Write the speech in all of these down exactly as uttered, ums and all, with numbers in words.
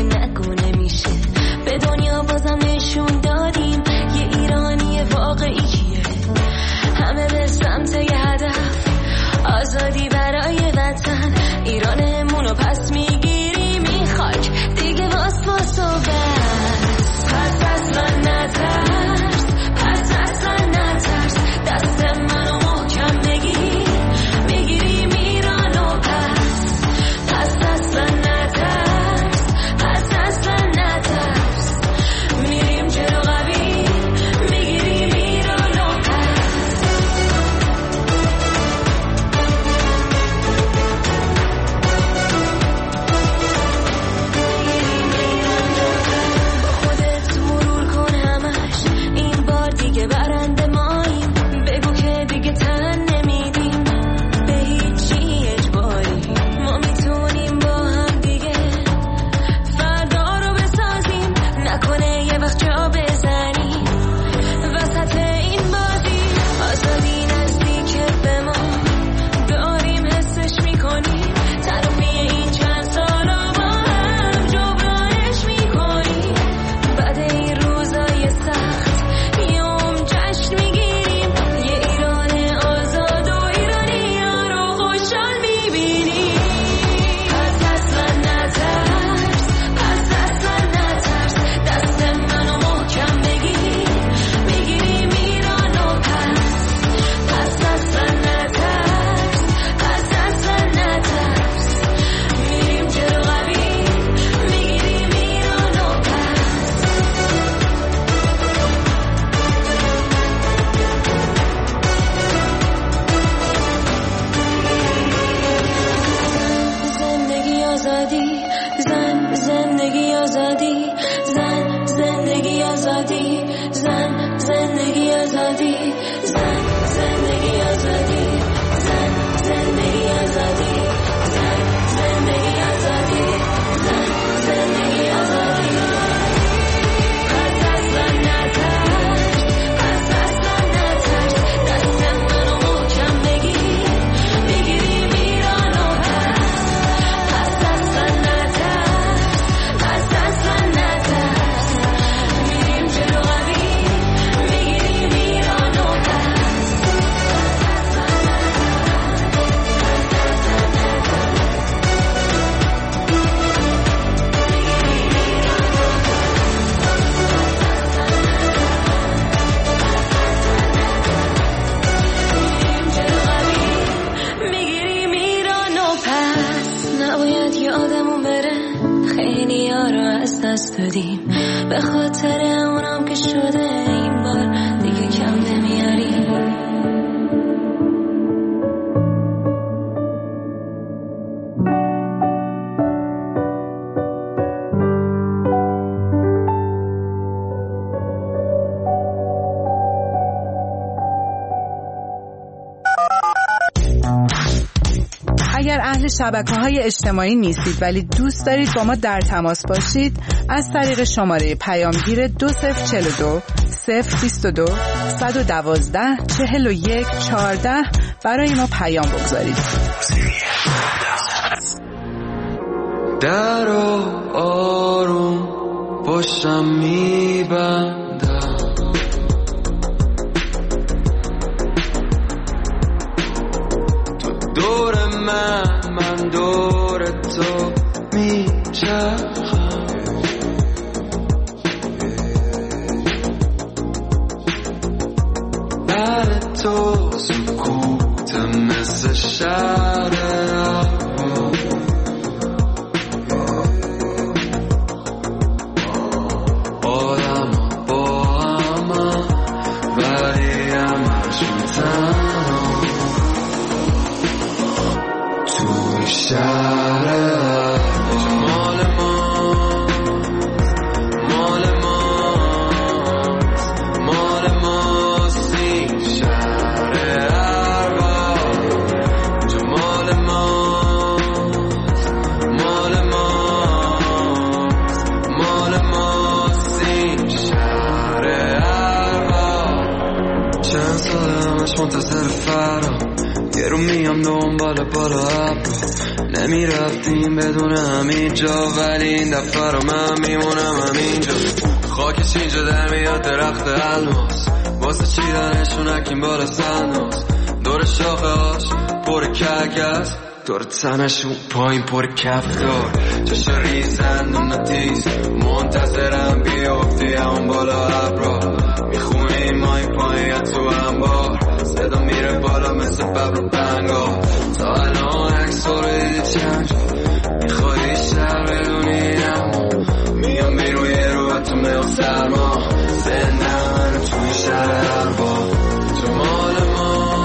نگونه میشه. به دنیا بازم نشون دادیم یه ایرانی واقعی کیه. همه به سمت یه هدف، آزادی برای وطن. ایرانمونو پس میگیریم این خاک دیگه واس واس و بس. پس اصلا نترس، پس اصلا نترس، دست منو محکم بگیر، میگیریم ایرانو پس. پس اصلا نترس، پس اصلا نترس، میریم جلو قوی، میگیریم ایرانو پس. خودت مرور کن همش، این بار دیگه برنده ماییم. بگو که دیگه تن نمیدیم به هیچی اجباری. ما میتونیم با هم دیگه فردا رو بسازیم، نکنه یه وقت جا بزنیم وسط این بازی. آزادی نزدیکه به ما، داریم حسش میکنیم. ترافی این چند سالا با هم جبرانش میکنیم. بعد این روزای سخت یوم جشن میگیریم، یه ایران آزاد و ایرانی ها رو خوشحال میبینیم. پس اصلا نترس، پس اصلا نترس، دست منو محکم بگیر، میگیریم ایرانو پس. پس اصلا نترس، پس اصلا نترس، میریم جلو قوی، میگیریم ایرانو پس. زندگی آزادی، زن زندگی آزادی، زن زندگی آزادی، زن زندگی آزادی، زن زندگی آزادی، زن زندگی آزادی، زن زندگی آزادی، زن زندگی آزادی. پس اصلا نترس، پس اصلا نترس، دست منو محکم بگیر، میگیریم ایرانو پس. پس اصلا نترس، پس اصلا نترس، میریم جلو قوی، میگیریم ایرانو پس. میریم جلو قوی، میگیریم ایرانو پس. نباید یادمون بره خیلی ها رو از دست دادیم، به خاطر اونم که شده این بار دیگه کم نمیاریم. اگر اهل شبکه‌های اجتماعی نیستید ولی دوست دارید با ما در تماس باشید، از طریق شماره پیامگیر دو صفر چهل و دو صفر بیست و دو صد و دوازده چهل و یک چهارده برای ما پیام بگذارید. در آروم پشتم میبندم، تو دور من، من دور تو میچرخم. بر تو سکوتم مثل شهر منتظر فرا، یه رو میام دنبال بالا ابرو، نمی رفتیم بدون همینجا، ولی این دفعه رو من میمونم همینجا. خاکش اینجا در میاد درخت الماس، واسه چیدنشون اکیم بالا سناس. دور شاخه هاش پر کگز، دور تنشون پایین پر کفتار. چشا ریزن و تیز منتظرم بیافتی همون بالا ابرا. میخونیم مای پایین تو انبار، صدا میره بالا مثل ببر و بنگا. تا الان عکس رو دیدی چند جا، میخوایی شهر بدونی اما میام بیروی رو و تو میام سرما. زنده من توی شهر اربا، تو مال ما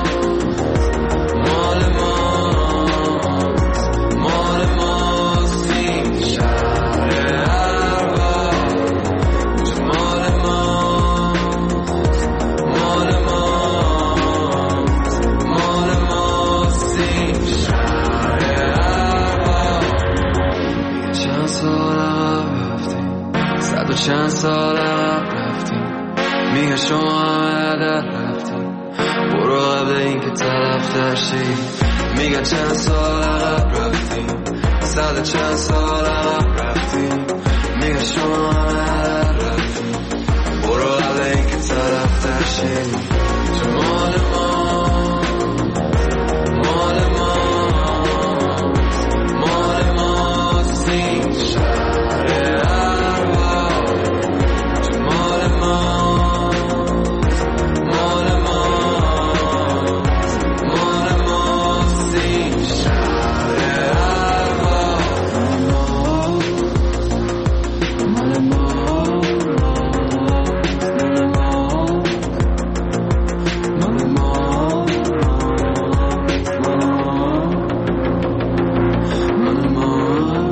مال ما مال ما سین شهر اربا. تو مال ما مال ما مال ما سین شهر اربا. چند سال عقب رفتیم، صد و چند سال عقب رفتیم. میگه شما همه در رفتیم، برو قبل این که طرف شی. میگه چند سال عقب رفتیم، صد و چند سال عقب رفتیم. میگه شما همه در رفتیم، برو قبل این که طرف شی. تو مال ما مال ما مال ما سین شهر اربا. تو مال ما مال ما مال ما سین شهر اربا. مال ما مال ما مال ما.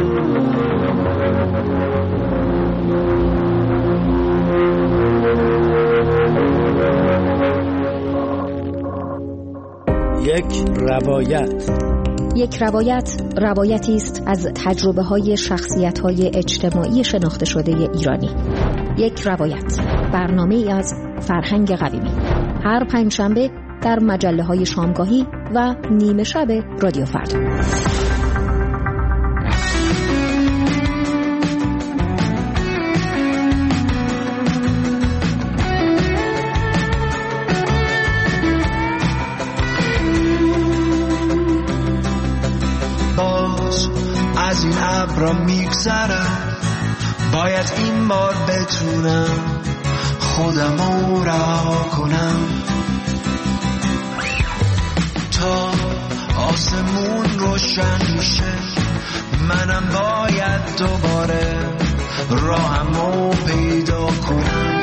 یک روایت. یک روایت روایتی است از تجربه های شخصیت های اجتماعی شناخته شده ایرانی. یک روایت، برنامه ای از فرهنگ قویمی، هر پنجشنبه در مجله های شامگاهی و نیمه شب رادیو فردا. باز از این ابرا میگذرم، باید این بار بتونم خودمو رها کنم. تا آسمون روشن میشه منم باید دوباره راهمو پیدا کنم.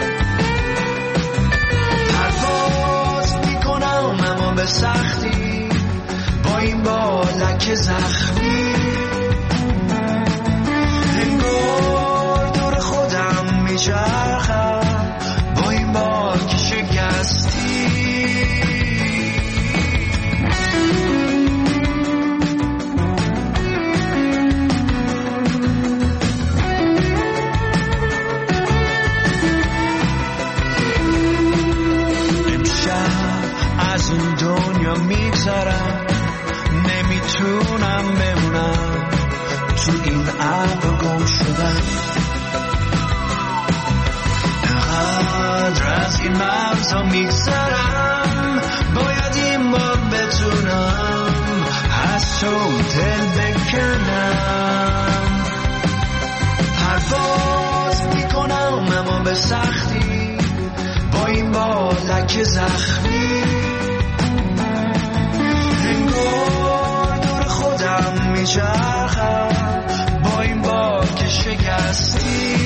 پرواز میکنم اما به سختی، با این بالک زخمی. انگار دور خودم میچرخم با این بالک شکستی. امشب از این دنیا میگذرم، نمیتونم بمونم تو این ابر گم شدم. انقدر از این مرزا میگذرم، باید این بار بتونم از تو دل بکنم. پرواز میکنم اما به سختی، با این بالک زخمی. انگار دور خودم میچرخم با این بالک شکستی.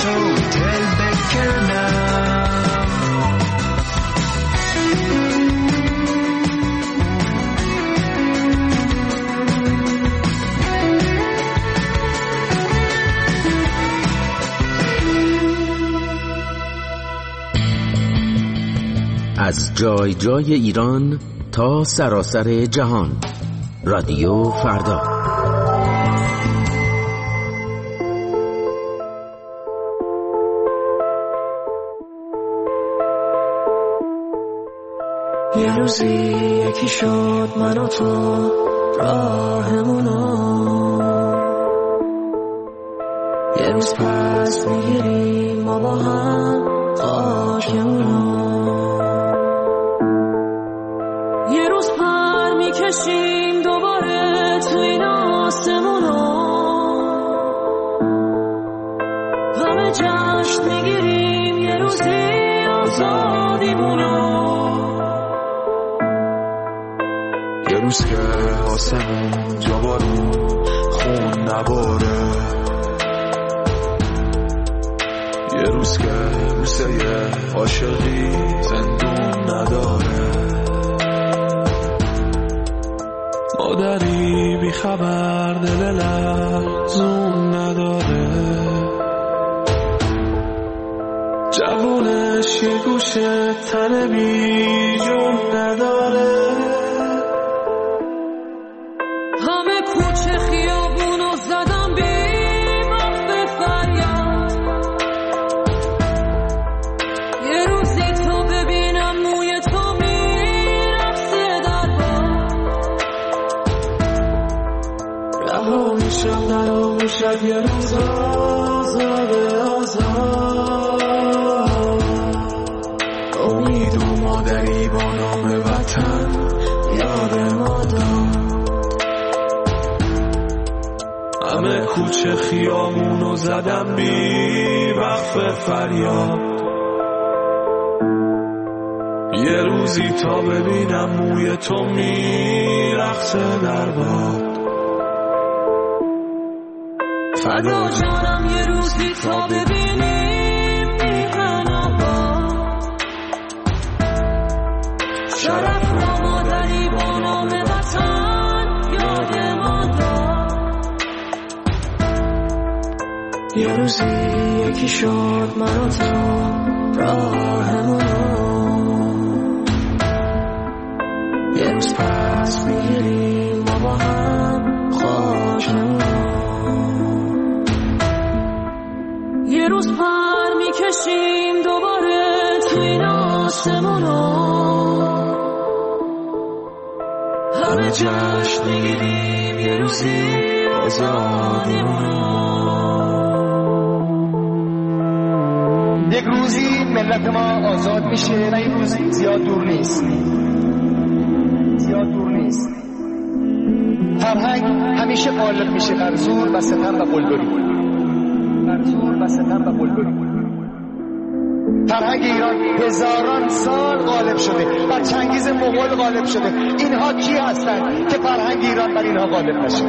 تو دل بکنم. از جای جای ایران تا سراسر جهان، رادیو فردا. یه روزی یکی شد من و تو راهمونو، یه روز پس میگیریم ما با هم خاکمونو، یه روز پر میکشیم دوباره تو این آسمونو، همه جشن میگیریم یه روزی آزادیمونو، یه روز که آسمون جا بارون خون نباره، یه روز که بوسه عاشقی زندون نداره، مادری بی خبر دل لرزون نداره، جوونش یه گوشه تن بی جون نداره، همه کوچه خیابونو زدم بی وقت فریاد، یه روزی تو ببینم موی تو میرقصه در باد، رها میشم نرا میشد یه روز آزاد آزاد، امید و مادری با نام وطن یاد ما داد، همه کوچه خیامونو زدم بی وقف فریاد، یه روزی تا ببینم موی تو میرقصه در باد، فدا جانم یه روزی تا ببینیم میهن آباد، شرف را مادری با نام وطن یاد ما داد، یه روزی یکی شد من و تو راهمونو، یه روز پس میگیریم ما با هم خاکمونو، یه روز پر میکشیم دوباره تو این آسمونو، همه جشن میگیریم یه روزی آزادیمونو. یک روزی ملت ما آزاد میشه و این روز زیاد دور نیست، زیاد دور نیست. فرهنگ همیشه غالب میشه بر زور و ستم و قلدری، بر زور و ستم و قلدری. فرهنگ ایران هزاران سال غالب شده، بر چنگیز مغول غالب شده. اینها کی هستن که فرهنگ ایران بر اینها غالب نشه؟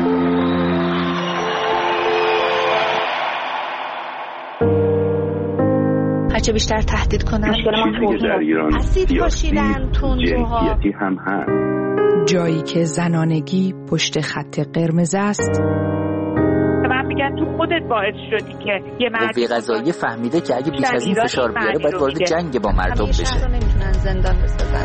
هرچه بیشتر تهدید کنن چیزی در ایران اسید پاشیدن تندروها هم هست. جایی که زنانگی پشت خط قرمز است. من میگن تو خودت باعث شدی که یه مرد قوه قضاییه فهمیده که اگه بیش از این فشار بیاره باید وارد جنگ با مردم بشه. همیشه رو نمیتونن زندان بسازن.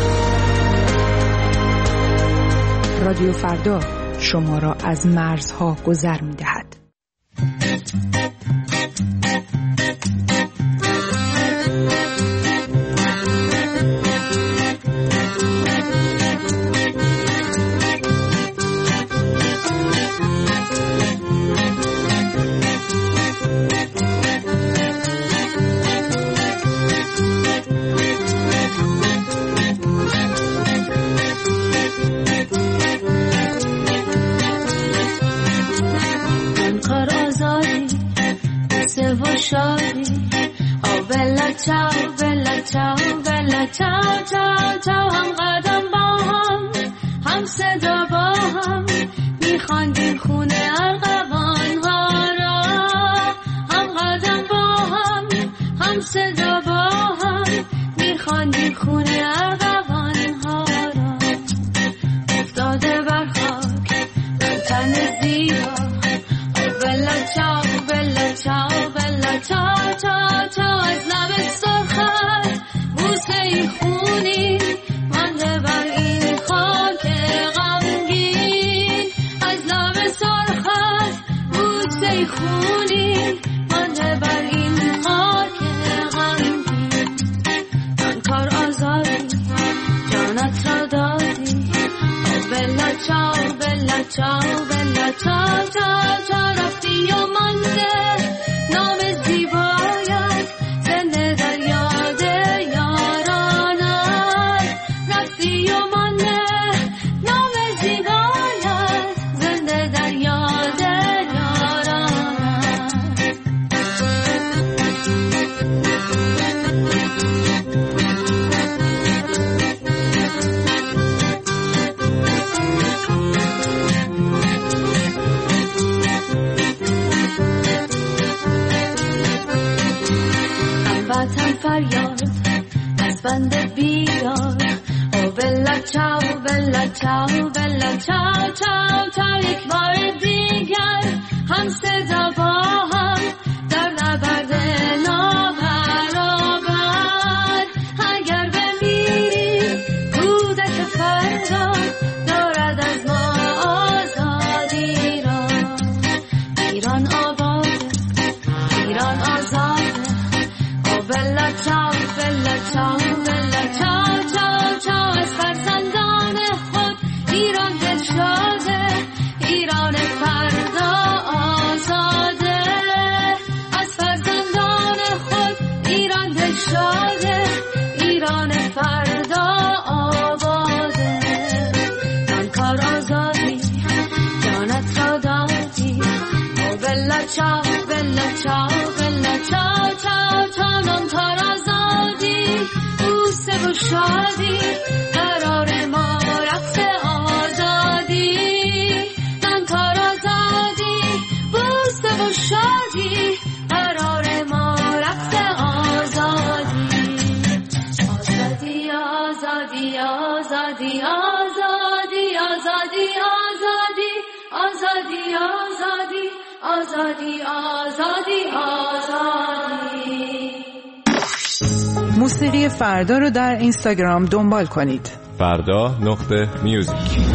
رادیو فردا شما را از مرزها گذر میدهد. شادی آو بلا چاو بلا چاو بلا چاو چاو چاو هم قدم با هم هم صدا با هم میخواندیم خونه ارغوان ها را هم قدم هم صدا با هم میخواندیم خونه ارغوان ها را، افتاده بر خاک تن زیبا. بلا چاو بلا چاو بلا چاو چاو چاو، از لب سرخت بوسه ای خونی مانده بر این خاک غمگین. از لب سرخت بوسه ای خونی مانده بر این خاک غمگین. من کار آزادی جانت را دادی. بلا چاو بلا چاو بلا چاو چاو چاو، رفتی و مانده نام زیبایت زنده در یاد یارانت. رفتی و مانده نام زیبایت زنده در یاد یارانت. هموطن فریاد از بند بیدار. او بلا چاو بلا چاو بلا چاو چاو چاو، یک بار دیگر هم صدا با هم در نبرد نابرابر. اگر بمیری کودک فردا دارد از ما آزادی را. ایران آباده ایران آزاده. او بلا چاو بلا چاو بلا چاو چاو چاو، از فرزندان خود ایران دل شاده. ایران فردا آزاده. از فرزندان خود ایران دل شاده. ایران فردا آباده. من کار آزادی جانت را دادی. او بلا چاو بلا چاو بلا چاو چاو چاو، من کار آزادی بوسه و شادی قرار ما رقص آزادی. من کار آزادی بوسه و شادی قرار ما رقص آزادی. آزادی آزادی آزادی آزادی آزادی آزادی آزادی آزادی آزادی آزادی. موسیقی فردا رو در اینستاگرام دنبال کنید. فردا نقطه میوزیک.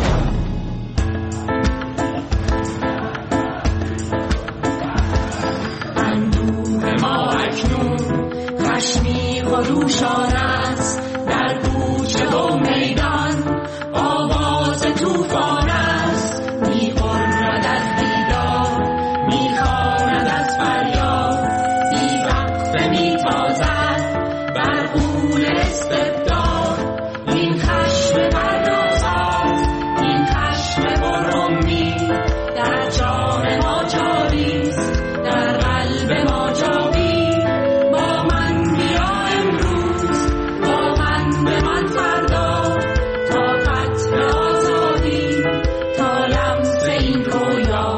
اندوه ما اکنون خشمی و روشان است. در کوچه و میدان آواز توفان است. می‌غرد از دیدار می‌خواند از فریاد. بی‌وقفه می‌تازد بر غول استبداد. این خشم پردازات این خشم برهمی در جان ما جاریست. در قلب ما جاوی. با من بیا امروز با من به من فردا. تا فتح آزادی تا لمس این رویا.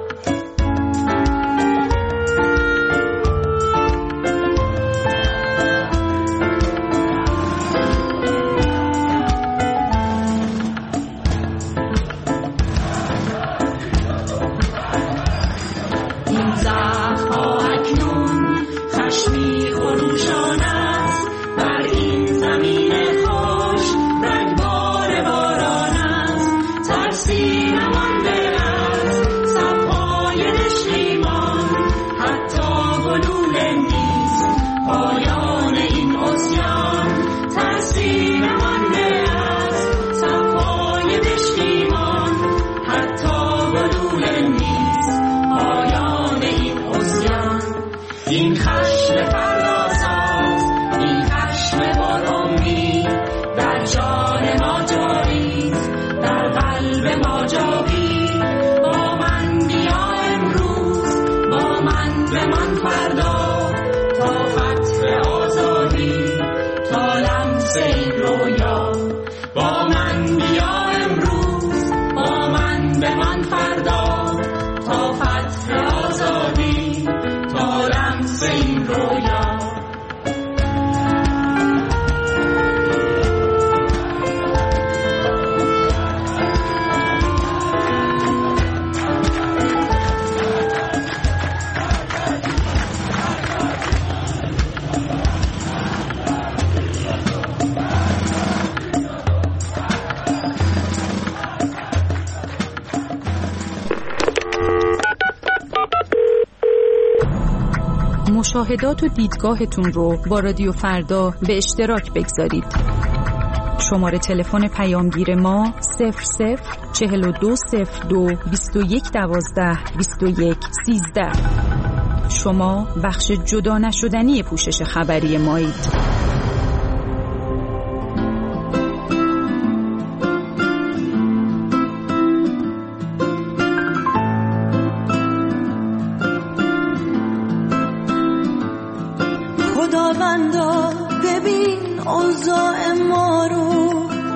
این زخم ها اکنون خشمی خروشان است. بر این زمین خوش رگبار باران است. ترسی نمانده از صفهای نشیمان. حتی گلوله نیست پایان این عصیان. ترسی نمانده از صفهای نشیمان. حتی گلوله نیست پایان این عصیان. این خشم پردازات این خشم برهمی در جان ما جاریست. در قلب ما جاوی. با من بیا امروز با من به من فردا. تا فتح آزادی تا لمس این رویا. با من بیا امروز با من به من فردا. تا فتح آزادی تا لمس این رویا. مشاهدات و دیدگاهتون رو با رادیو فردا به اشتراک بگذارید. شماره تلفن پیامگیر ما صفر صفر چهل و دو صفر دو بیست و یک دوازده بیست و یک سیزده. شما بخش جدا نشدنی پوشش خبری مایید. خداوندا ببین اوضاع ما رو،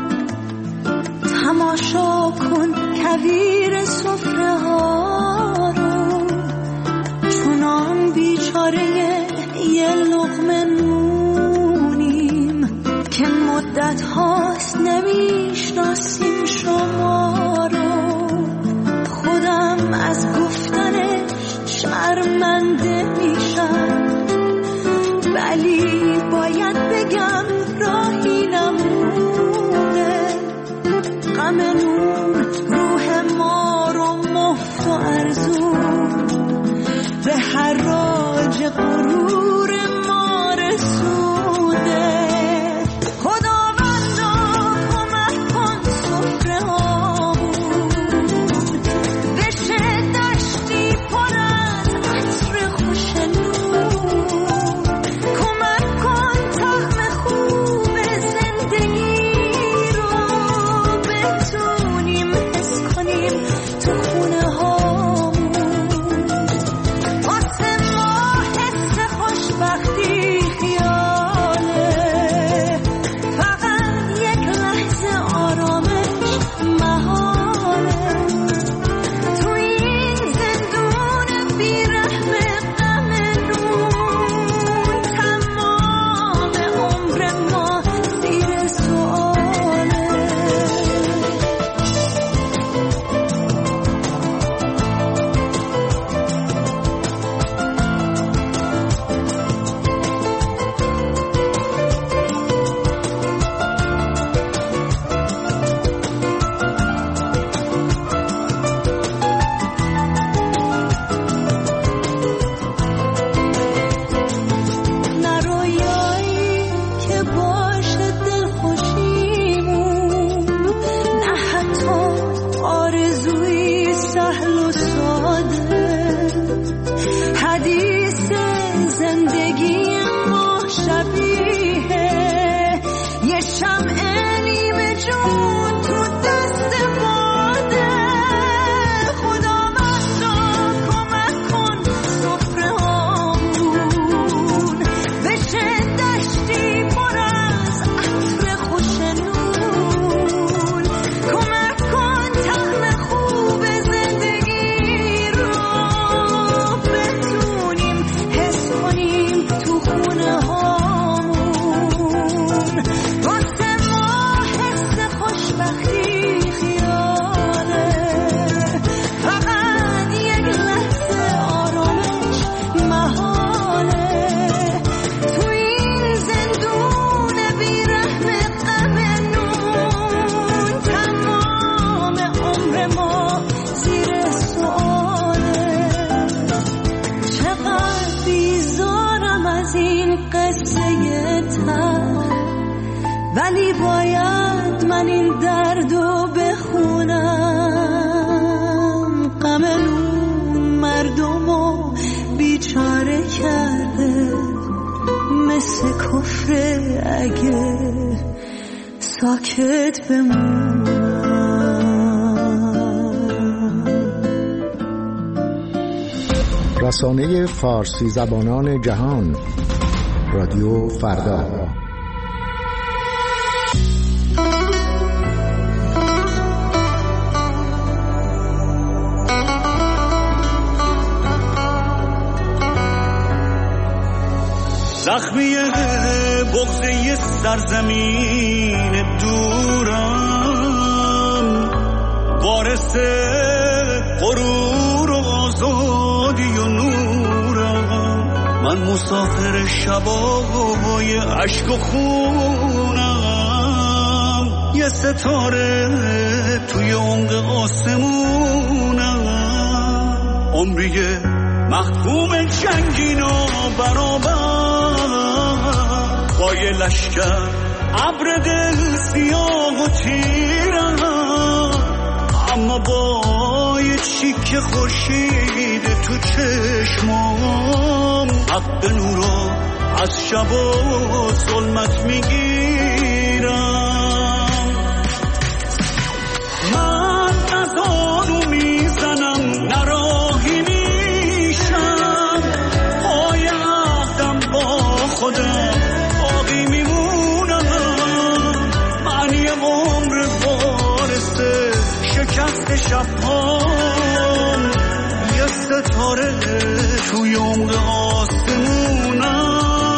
تماشا کن کویر سفره ها رو، چونان بیچاره یه لقمه نونیم که مدت هاست نمیشناسیم شما رو. خودم از گفتنش شرمنده میشم، ولی باید بگم راهی نمونه. غم نون روح ما رو مفت و ارزون به حراج غرور ما رسونده. خداوندا کمک کن سفره هامون بشه دشتی پر از عطر خوش نون. ولی باید من این دردو بخونم. غم نون مردمو بیچاره کرده، مثل کفر اگه ساکت بمونم. رسانه فارسی زبانان جهان، رادیو فردا. زخمی بغضه سرزمین دورم، وارث غرور و آزادی و نورم. من مسافر شبای عشق و خونم، یه ستاره توی عمق آسمونم. عمریه محکوم جنگین و برابر با یه لشکر ابر دل سیاه و تیرم، اما با یه چیک خورشید تو چشمام حق نورو از شب و ظلمت میگیرم. من از آنو میزنم نراهی میشم، پای عهدم با خودم باقی میمونم. من یه عمر وارسته شکست شبهام، یه ستاره توی عمق آسمونم.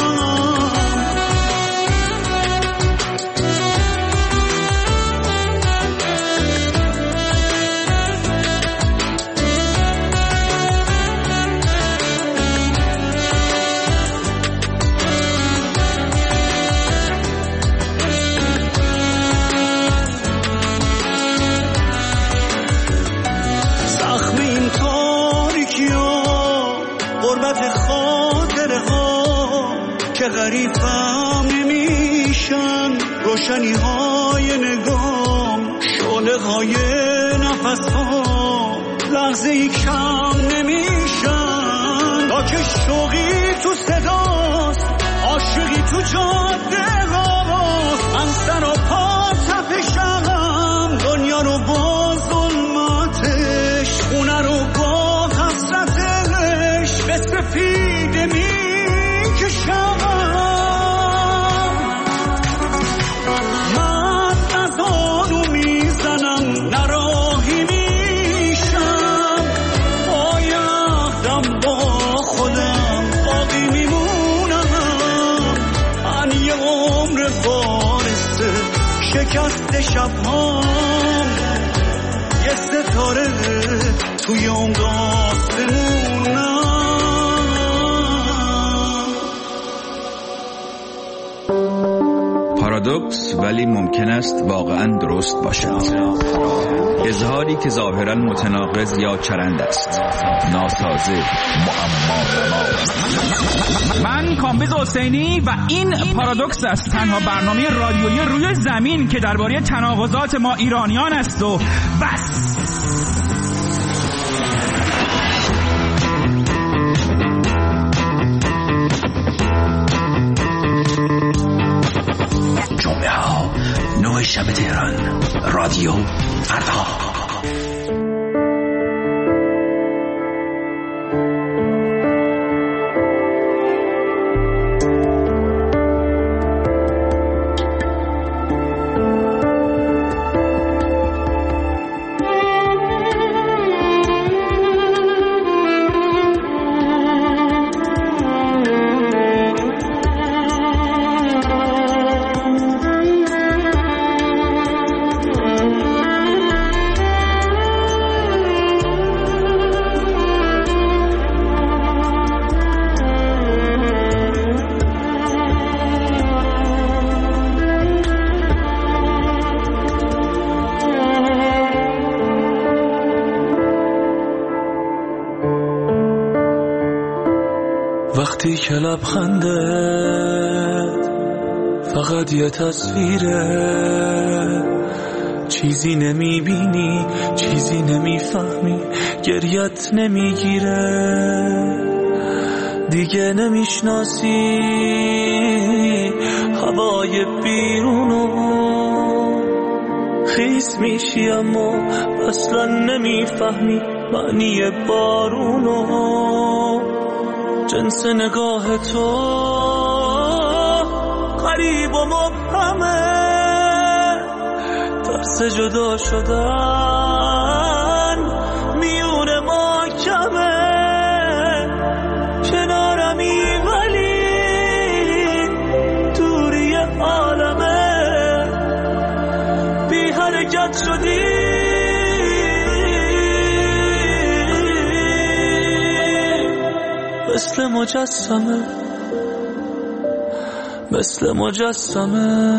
که غریبم نمیشن روشنی های نگام، شعله های نفس ها لحظه ای کم نمیشن. تا که شوقی تو صداست، عاشقی تو جاده هاست، من سر و پا تپشم، دنیا رو با ظلمتش، خونه رو با حسرتش به سفید میکشم. شکست شبهام، یه ستاره توی اون آسمونم. پارادوکس ولی ممکن است واقعا درست باشد. اظهاری که ظاهرا متناقض یا چرند است، ناسازه، معما. من کامبیز حسینی و این پارادوکس است، تنها برنامه رادیویی روی زمین که درباره تناقضات ما ایرانیان است و بس. جمعه ها نه شب تهران، رادیو فردا. وقتی که لبخندت فقط یه تصویره، چیزی نمیبینی، چیزی نمیفهمی، گریت نمیگیره، دیگه نمیشناسی هوای بیرونو، خیس میشی اما اصلا نمیفهمی معنی بارونو. جنس نگاه تو غریب و مبهمه، ترس جدا شدن میون ما کمه، کنارمی ولی دوری عالمه، بی حرکت شدی مثل مجسمه، مثل مجسمه.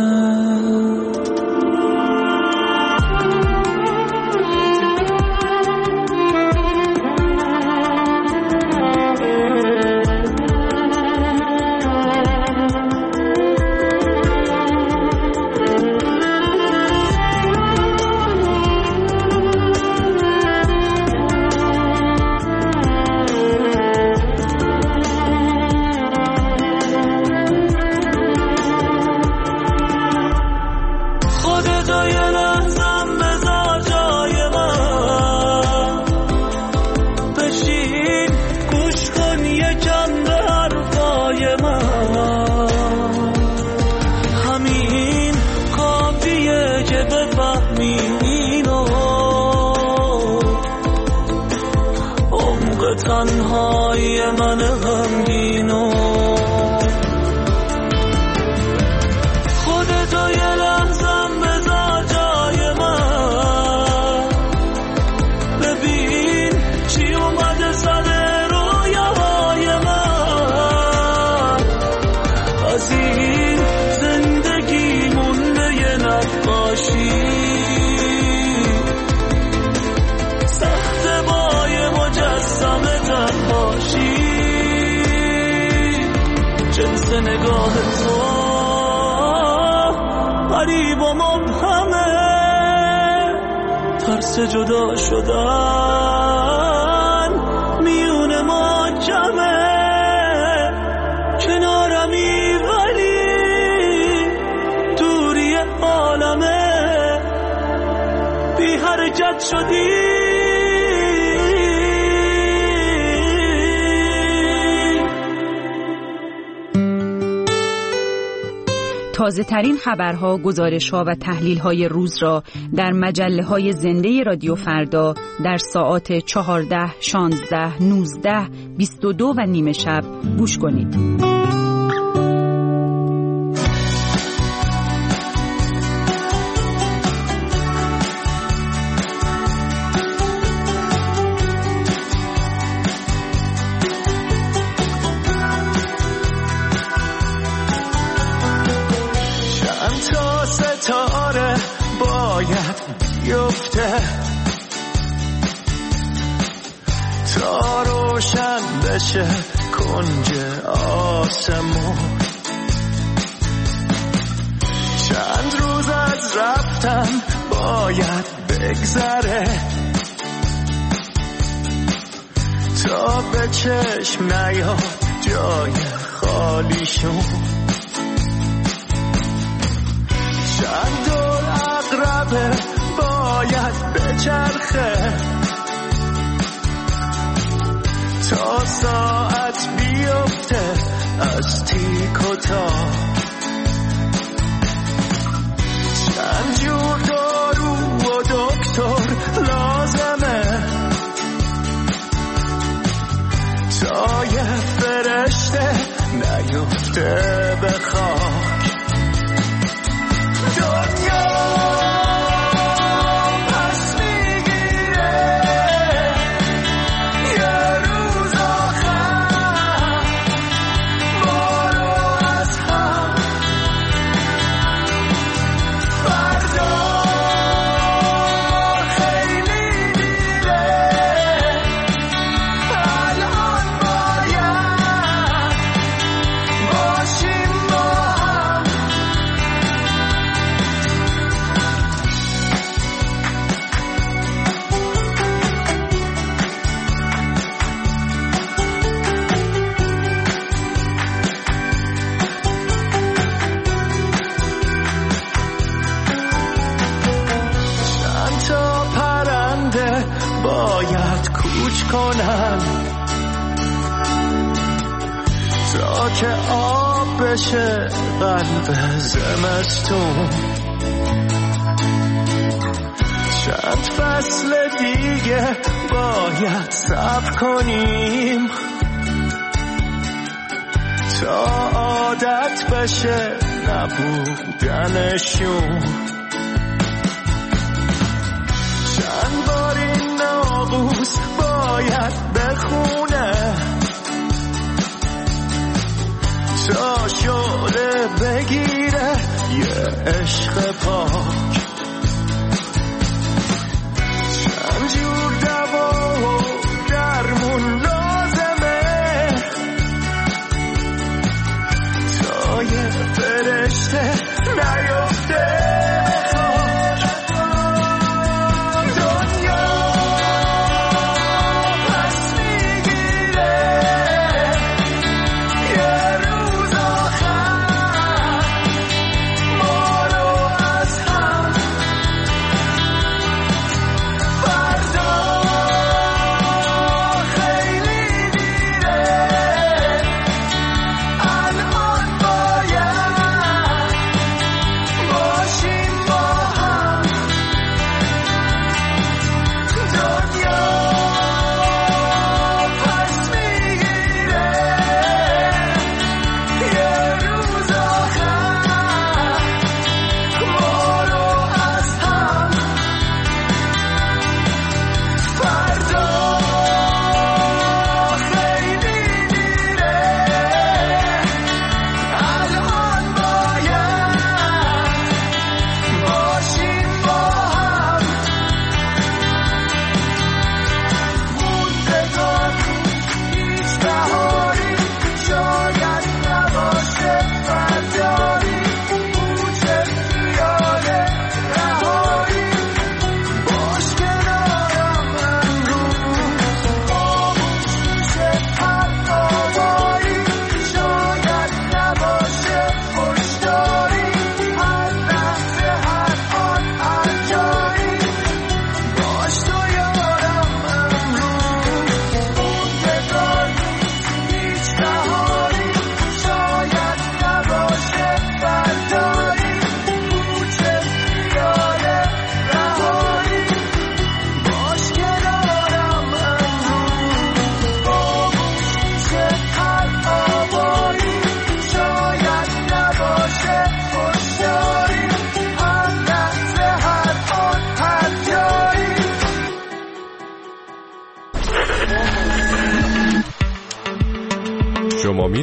تنهای من غمگینو خودتو یه لحظم بذار جای من ببین چی اومده سر رویاهای من از این زندگی مونده یه نقاشی سخت با یه مجسمه تنهاشی جنس نگاه تو غریب و مبهمه ترس جدا شدن میون ما جمعه کنارمی ولی دوری عالمه بی حرکت شدی تازه ترین خبرها، گزارش‌ها و تحلیل‌های روز را در مجله‌های زنده رادیو فردا در ساعات چهارده، شانزده، نوزده، بیست و دو و نیمه شب گوش کنید. تا روشن بشه کنج آسمون چند روز از رفتن باید بگذره تا به چشم نیاد جای خالیشون چند دور عقربه باید بچرخه تا ساعت بیفته از تیک و تاک چند جور دارو و دکتر لازمه تا یه فرشته نیفته به خاک دنیا کنن تا که آب بشه قلب زمستون چند فصل دیگه باید صبر کنیم تا عادت بشه نبودنشون چند بار این ناقوس باید بخونه تا شعله بگیره یه عشق پاک چند جور دوا و درمون لازمه تا یه فرشته نیفته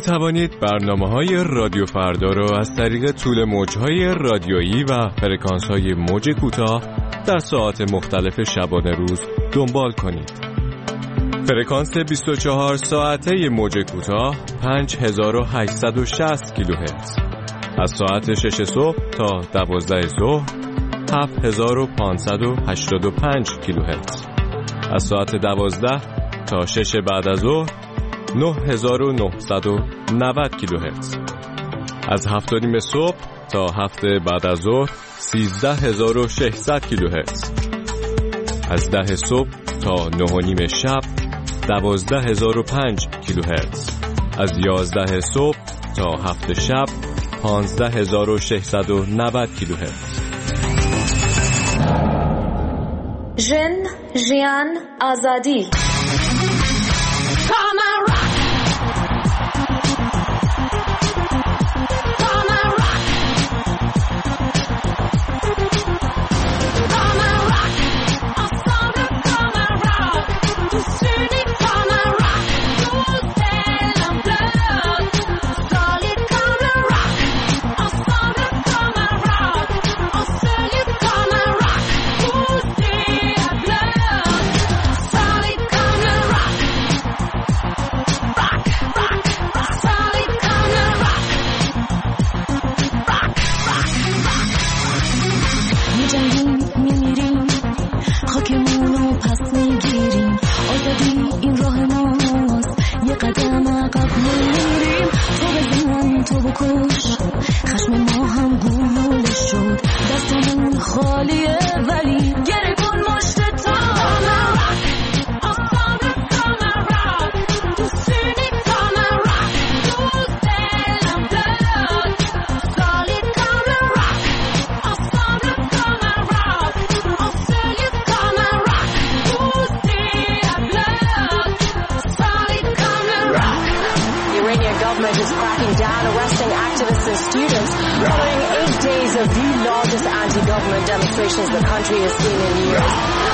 توانید برنامه‌های رادیو فردا را از طریق طول موج‌های رادیویی و فرکانس‌های موج کوتاه در ساعات مختلف شبانه روز دنبال کنید. فرکانس بیست و چهار ساعته موج کوتاه پنج هزار و هشتصد و شصت کیلوهرتز. از ساعت شش صبح تا دوازده ظهر هفت هزار و پانصد و هشتاد و پنج کیلوهرتز. از ساعت دوازده تا شش بعد از ظهر نه هزار و نهصد و نود کیلوهرتز. از هفت و نیم صبح تا هفت بعد از ظهر سیزده هزار و ششصد کیلوهرتز. از ده صبح تا نه و نیم شب دوازده هزار و پنج کیلوهرتز. از یازده صبح تا هفت شب پانزده هزار و ششصد و نود کیلوهرتز. ژن، ژیان، آزادی. Demonstrations the country has seen in years.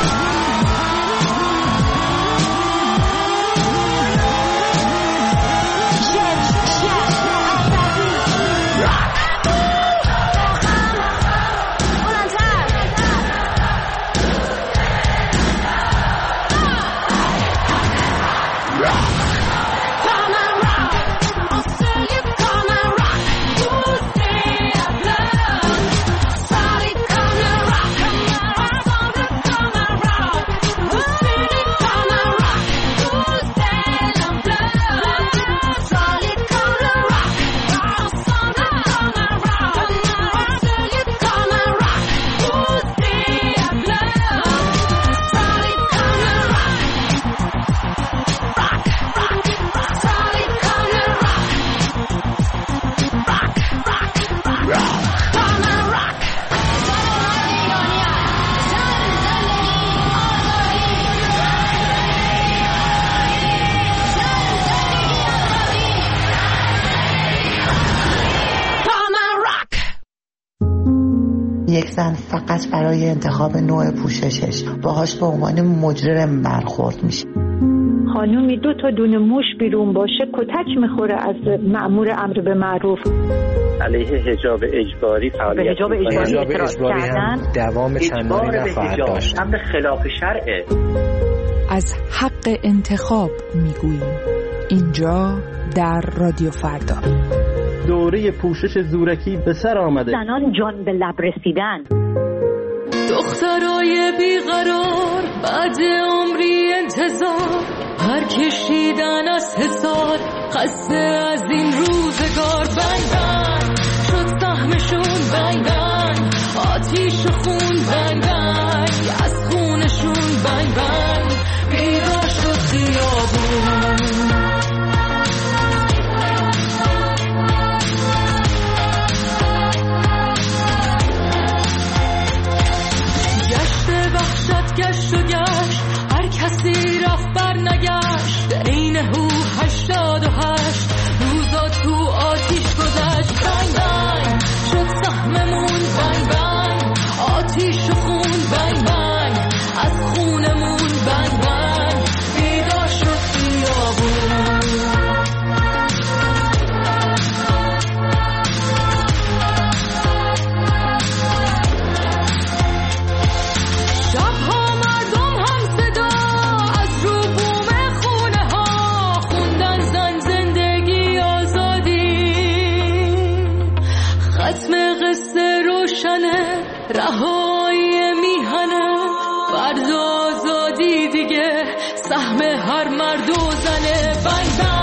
یک زن فقط برای انتخاب نوع پوششش باهاش به عنوان مجرم برخورد میشه. خانومی دو تا دونه موش بیرون باشه کتک میخوره از مأمور امر به معروف. علیه حجاب اجباری فعالیت حجاب اجباری اعتراض کردن، دوام چندانی نخواهد داشت. امر خلاف شرعه. از حق انتخاب میگوییم اینجا در رادیو فردا. دوره پوشش زورکی به سر آمده. زنان جان به لب رسیدن. دخترای بیقرار بعد عمری انتظار هر کشیدن از حصار خسته از این روزگار. بنگ بنگ شد سهمشون، بنگ بنگ آتیش و خون، بنگ بنگ از خونشون، بنگ بنگ بیدار شد خیابون. گشت و گشت هر کسی رفت بر نگشت، در این هو هشتاد و هشت روزا تو آتیش گذشت. قصه روشنه، رهایی میهنه، فردا آزادی دیگه، سهم هر مرد و زنه. بندم